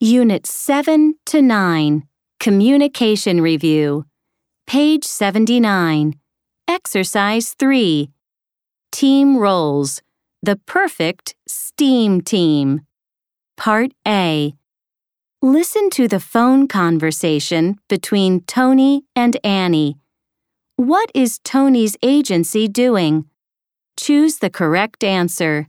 Unit 7 to 9, Communication Review. Page 79. Exercise 3. Team Roles. The Perfect STEAM Team. Part A. Listen to the phone conversation between Tony and Annie. What is Tony's agency doing? Choose the correct answer.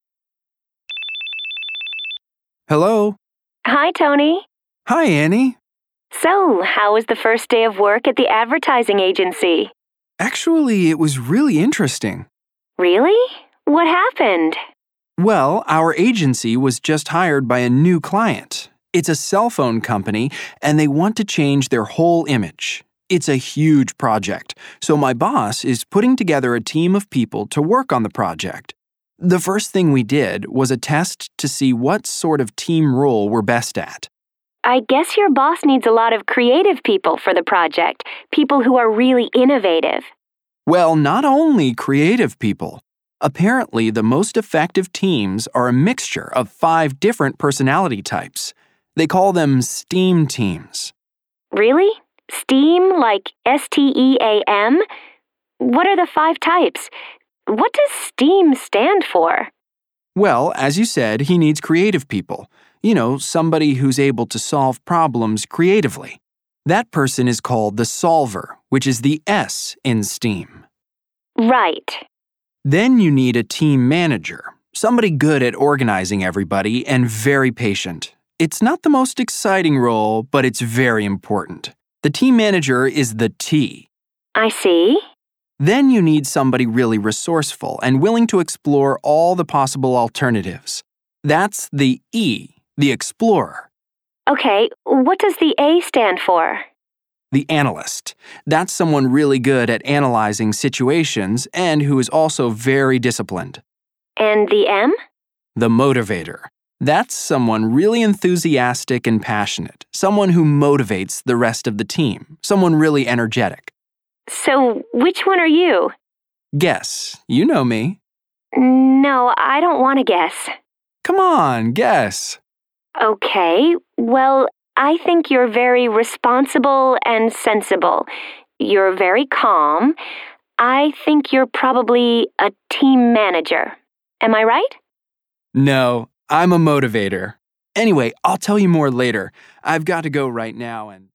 Hello. Hi, Tony. Hi, Annie. So, how was the first day of work at the advertising agency? Actually, it was really interesting. Really? What happened? Well, our agency was just hired by a new client. It's a cell phone company, and they want to change their whole image. It's a huge project, so my boss is putting together a team of people to work on the project. The first thing we did was a test to see what sort of team role we're best at. I guess your boss needs a lot of creative people for the project, people who are really innovative. Well, not only creative people. Apparently, the most effective teams are a mixture of 5 different personality types. They call them STEAM teams. Really? STEAM, like STEAM? What are the 5 types? What does STEAM stand for? Well, as you said, he needs creative people. You know, somebody who's able to solve problems creatively. That person is called the solver, which is the S in STEAM. Right. Then you need a team manager, somebody good at organizing everybody and very patient. It's not the most exciting role, but it's very important. The team manager is the T. I see. Then you need somebody really resourceful and willing to explore all the possible alternatives. That's the E, the explorer. Okay, what does the A stand for? The analyst. That's someone really good at analyzing situations and who is also very disciplined. And the M? The motivator. That's someone really enthusiastic and passionate, someone who motivates the rest of the team, someone really energetic. So, which one are you? Guess. You know me. No, I don't want to guess. Come on, guess. Okay, well, I think you're very responsible and sensible. You're very calm. I think you're probably a team manager. Am I right? No, I'm a motivator. Anyway, I'll tell you more later. I've got to go right now and...